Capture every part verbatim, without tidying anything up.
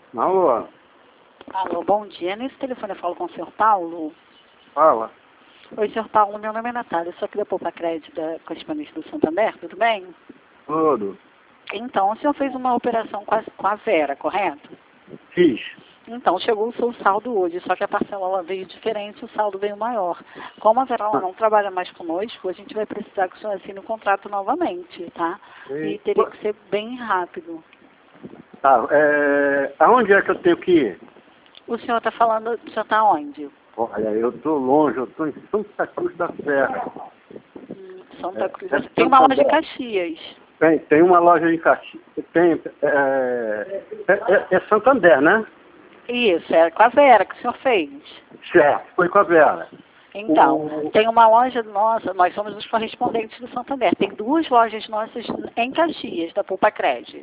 Alô? Alô, bom dia. Nesse telefone eu falo com o senhor Paulo. Fala. Oi, senhor Paulo, meu nome é Natália, eu sou aqui da Poupa Crédito da correspondente do Santander, tudo bem? Tudo. Então, o senhor fez uma operação com a, com a Vera, correto? Fiz. Então, chegou o seu saldo hoje, só que a parcela ela veio diferente, o saldo veio maior. Como a Vera ela não trabalha mais conosco, a gente vai precisar que o senhor assine o contrato novamente, tá? E, E teria que ser bem rápido. Tá, é... aonde é que eu tenho que ir? O senhor está falando, o senhor está onde? Olha, eu tô longe, eu tô em Santa Cruz da Serra. Hum, Santa É, Cruz. é Tem uma loja em Santander. Caxias. Tem, tem uma loja em Caxias. Tem, é, é, é, é Santander, né? Isso, é com a Vera que o senhor fez. Certo, foi com a Vera. Então, O- tem uma loja nossa, nós somos os correspondentes do Santander. Tem duas lojas nossas em Caxias, da Poupa Crédito.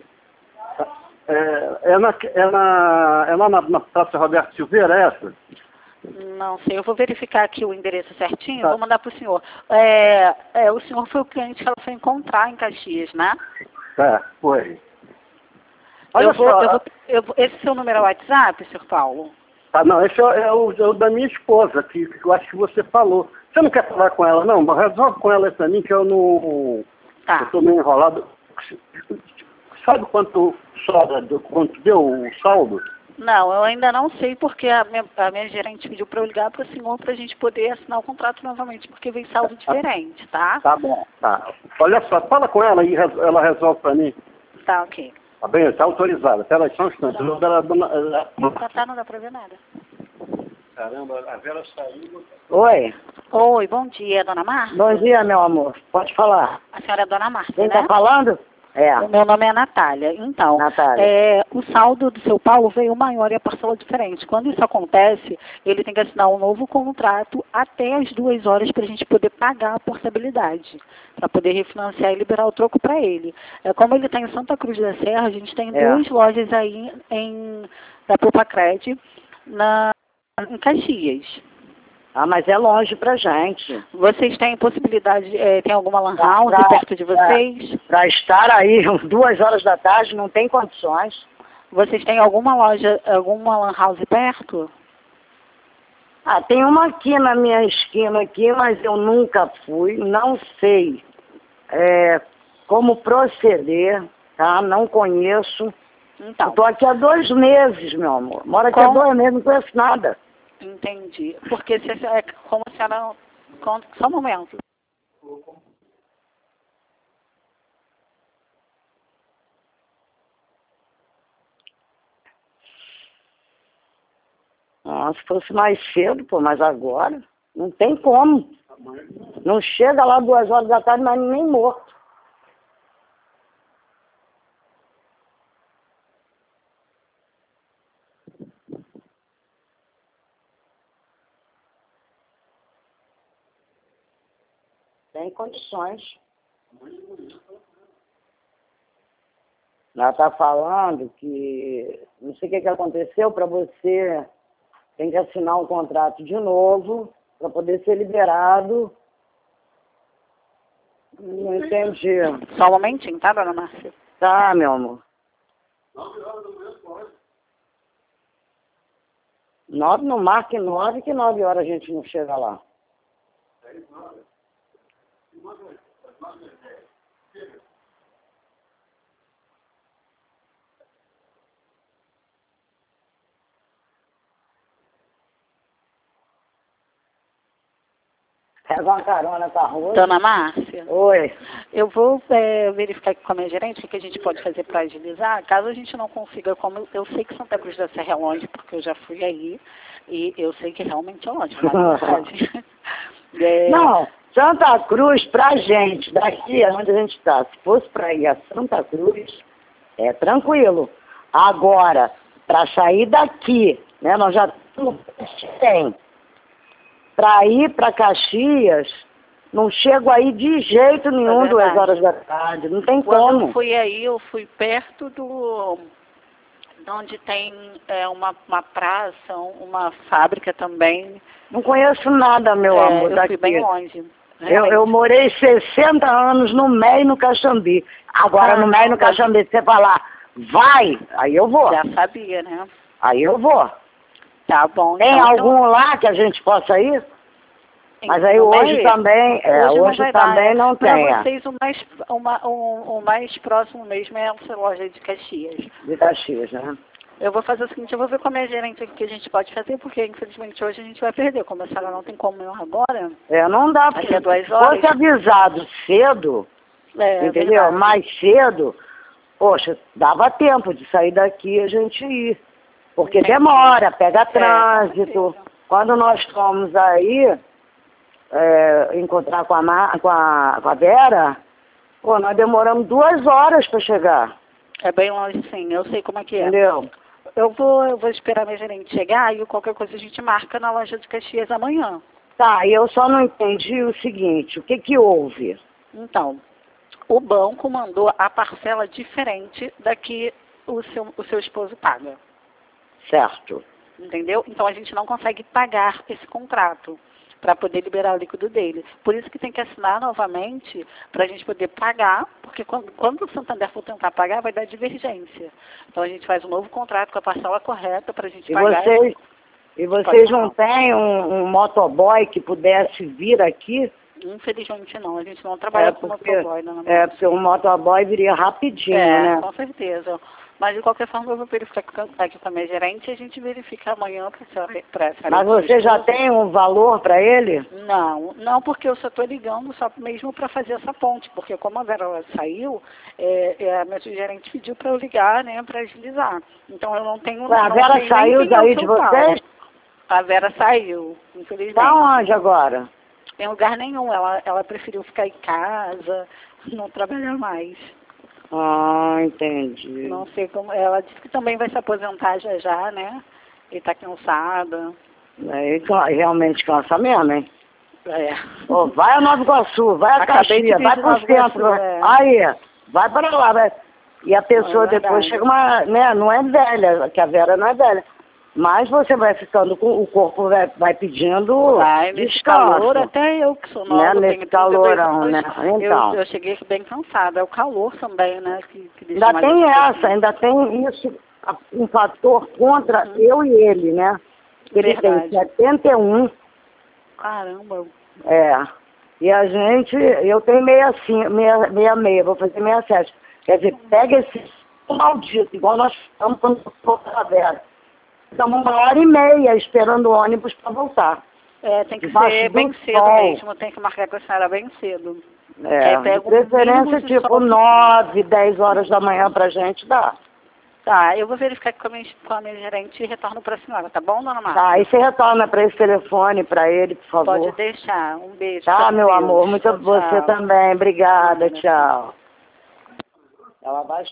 É, é, na, é, na, é lá na, na Praça Roberto Silveira, é essa? Não sei, eu vou verificar aqui o endereço certinho, Tá. vou mandar para o senhor. É, é, o senhor foi o cliente que ela foi encontrar em Caxias, né? É, foi. Olha Eu vou, só, eu vou, eu vou- esse seu número é o WhatsApp, senhor Paulo? ah, não, esse é, é o, é o da minha esposa, que, que eu acho que você falou. Você não quer falar com ela, não? Mas resolve com ela pra mim, que eu não... Tá. Eu tô meio enrolado. Sabe quanto sobra, do- quanto deu o saldo? Não, eu ainda não sei porque a minha, a minha gerente pediu para eu ligar para o senhor para a gente poder assinar o contrato novamente, porque vem saldo diferente, tá? Tá bom, tá. Olha só, fala com ela e res- ela resolve pra mim. Tá, ok. Tá bem? Tá autorizada. Pera aí, só um instante. O nome dela é dona- ela- Tá, tá, não dá para ver nada. Caramba, a Vera saiu. Oi, Oi, bom dia, dona Márcia. bom dia, meu amor. Pode falar. A senhora é dona Márcia, Quem né? tá falando? É, O meu nome é Natália. Então, Natália. é, o saldo do seu Paulo veio maior e a parcela diferente. Quando isso acontece, ele tem que assinar um novo contrato até as duas horas para a gente poder pagar a portabilidade, para poder refinanciar e liberar o troco para ele. É, como ele está em Santa Cruz da Serra, a gente tem É. duas lojas aí em, da Poupa Crédito, na, em Caxias. Ah, mas é longe pra gente. Vocês têm possibilidade, é, tem alguma lan Pra- house pra- perto de vocês? Pra estar aí duas horas da tarde não tem condições. Vocês têm alguma loja, alguma lan house perto? Ah, tem uma aqui na minha esquina aqui, mas eu nunca fui, não sei é, como proceder, tá? Não conheço. Então, Eu tô aqui há dois meses, meu amor. Moro aqui há Como? dois meses, não conheço nada. entendi. Porque se, é como se ela... com- Só um momento. Ah, se fosse mais cedo, pô, mas agora não tem como. Não chega lá duas horas da tarde, mas nem morto. Tem condições. Ela está falando que não sei o que, que aconteceu para você, tem que assinar um contrato de novo para poder ser liberado. Não entendi. Só um momentinho, tá, dona Márcia? Tá, meu amor. Nove, não marque nove, que nove horas a gente não chega lá. Pega uma carona com a rua. Dona Márcia, Oi. eu vou é, verificar aqui com a minha gerente o que que a gente pode fazer para agilizar. Caso a gente não consiga, como eu, eu sei que Santa Cruz da Serra é longe, porque eu já fui aí, e eu sei que realmente é longe. Mas, é, Não, Santa Cruz pra gente, daqui onde a gente está, se fosse para ir a Santa Cruz, é tranquilo. Agora, para sair daqui, né, nós já tem. Para ir para Caxias, não chego aí de jeito nenhum É duas verdade. horas da tarde, não tem Quando eu como. fui aí, eu fui perto do... de onde tem é, uma, uma praça, uma fábrica também. Não conheço nada, meu É, amor, eu daqui. fui bem longe. Eu, realmente. eu morei sessenta anos no Mé e no Caxambi. Agora, Ah, no Mé e no não, deve- Caxambi, se você falar Vai, aí eu vou. Já sabia, né? Aí eu vou. Tá bom. Tem então, algum então, lá que a gente possa ir? Mas aí não hoje é? também, é, Hoje, hoje não vai dar, também é. não Para tem. é. vocês, o mais, uma, o, o mais próximo mesmo é essa loja de Caxias. De Caxias, né? Eu vou fazer o seguinte, eu vou ver com a minha gerente o que a gente pode fazer, porque infelizmente hoje a gente vai perder. Como a senhora não tem como ir agora, É, não dá, até porque duas se horas. fosse avisado cedo, É, entendeu? verdade. Mais cedo, poxa, dava tempo de sair daqui e a gente ir. Porque Entendi. demora, pega É, com trânsito. certeza. Quando nós fomos aí é, encontrar com a, Ma- com, a, com a Vera, pô, nós demoramos duas horas para chegar, É bem longe, sim. Eu sei como é que é. entendeu? Eu vou, eu vou esperar minha gerente chegar e qualquer coisa a gente marca na loja de Caxias amanhã. Tá, e eu só não entendi o seguinte, o que que houve? Então, o banco mandou a parcela diferente da que o seu, o seu esposo paga. Certo. Entendeu? Então a gente não consegue pagar esse contrato para poder liberar o líquido dele. Por isso que tem que assinar novamente para a gente poder pagar, porque quando, quando o Santander for tentar pagar, vai dar divergência. Então a gente faz um novo contrato com a parcela correta para a gente E pagar. vocês, e vocês não têm um, um motoboy que pudesse vir aqui? Infelizmente não, a gente não trabalha É com porque, motoboy. Não, não. é porque o motoboy viria rapidinho, É, né? com certeza. Mas de qualquer forma eu vou verificar aqui com a minha gerente e a gente verifica amanhã para a senhora. Pra senhora Mas você já esposa. tem um valor para ele? Não, não, porque eu só estou ligando só mesmo para fazer essa ponte, porque como a Vera saiu, é, é, a minha gerente pediu para eu ligar, né, para agilizar. Então eu não tenho... Ué, a não Vera sei nem saiu quem é o daí de seu Paulo. vocês? A Vera saiu, infelizmente. Tá onde agora? Em lugar nenhum, ela, ela preferiu ficar em casa, não trabalhar mais. Ah, entendi. Não sei como... Ela disse que também vai se aposentar já já, né, e está cansada. Aí ca- realmente cansa mesmo, hein? É. Ô, vai a Nova Iguaçu, vai a Acabei de Caxias, vir vai de pro Nova centro. Iguaçu, vai- é. Aí, vai para lá, vai. E a pessoa É depois verdade. chega uma, né, não é velha, que a Vera não é velha. Mas você vai ficando com, o corpo vai, vai pedindo Ai, nesse descanso. calor, até eu que sou Né, nova, nesse tenho trinta e dois calorão, anos, né? eu, Então. eu cheguei aqui bem cansada. É o calor também, né? Que, que deixa Ainda mais tem difícil. essa, ainda tem isso, a- um fator contra Uhum. eu e ele, né? Ele Verdade. tem setenta e um, Caramba. é. E a gente, eu tenho meia, meia, meia, meia, vou fazer meia sete. Quer dizer, pega esse maldito, igual nós estamos quando for para a Vera. Estamos uma hora e meia esperando o ônibus para voltar. É, tem que Debaixo ser do bem cedo sol. mesmo, tem que marcar com a senhora bem cedo. É, Aí pega de o mínimo preferência de tipo sol que- nove, dez horas da manhã pra gente dá. Tá, eu vou verificar com a minha, com a minha gerente e retorno para a senhora, tá bom, dona Marta? Tá, aí você retorna para esse telefone para ele, por favor. Pode deixar. Um beijo. Tá, fica com meu Deus. amor, muito Tchau, você tchau. também. Obrigada, Nada. tchau. Ela vai